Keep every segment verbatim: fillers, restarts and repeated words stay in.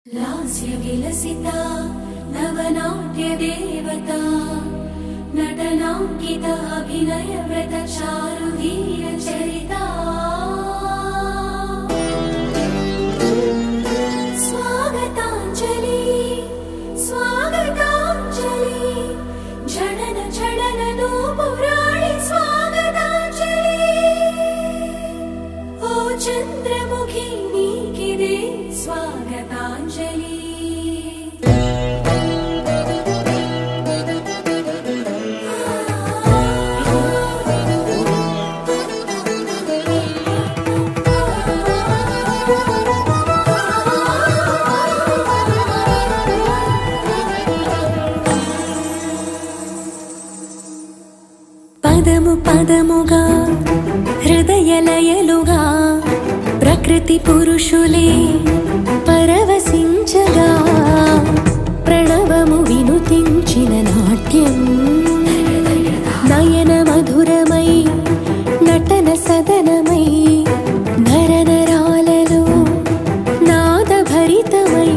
लास्य विलसिता नवनाट्य देवता नटनांकित अभिनय व्रत चारुधीर चरिता स्वागतांजलि स्वागतांजलि झणन झणन नूपुराणि स्वागतांजलि ओ चंद्रमुखी नीकिदे स्वागतांजलि పదము పదముగా హృదయలయలుగా ప్రకృతి పురుషులే పరవశించగా ప్రణవము వినుతించిన నాట్యం నయన మధురమై నటన సదనమై నరనరాలలో నాదభరితమై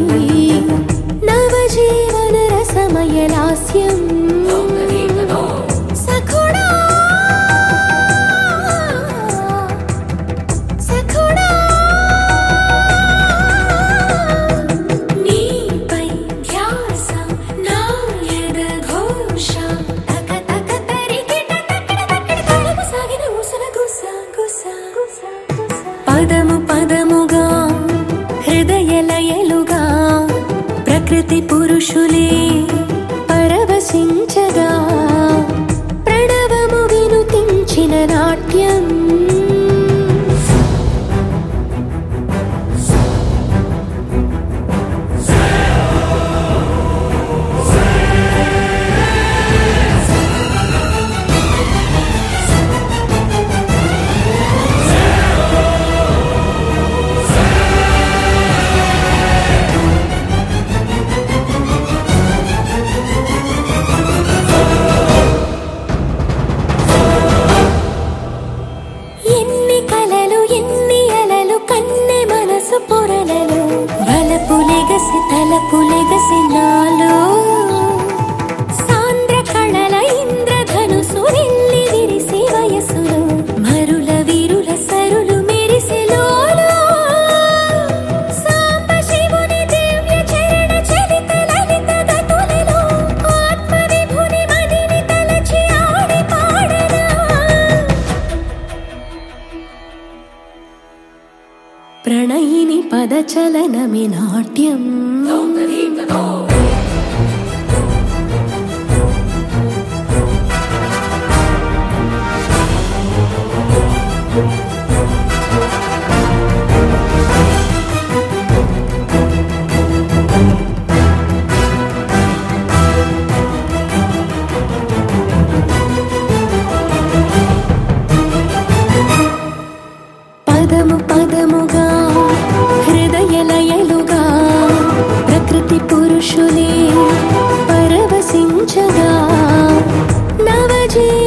నవజీవన రసమయ లాస్యం పదము పదముగా హృదయలయలుగా ప్రకృతి పురుషులే పరవశించగా ప్రణవము వినుతించిన నాట్యం పొరలలో తలపులెగసి నాలో సాంద్ర కళల ఇంద్రధనుసు నిల్లి విరిసి వయసులో మరుల వీరుల సరులు మెరిసెలోలో సాంబ శివుని దివ్య చరణ చరిత లలిత గతులలో ఆత్మ విభుని మదిని తలచి ఆడి పాడనా ప్రణయిని పదచలనమి నాట్యం పదము పదముగా హృదయలయలుగా ప్రకృతి పురుషులే పరవశించగా నవజీ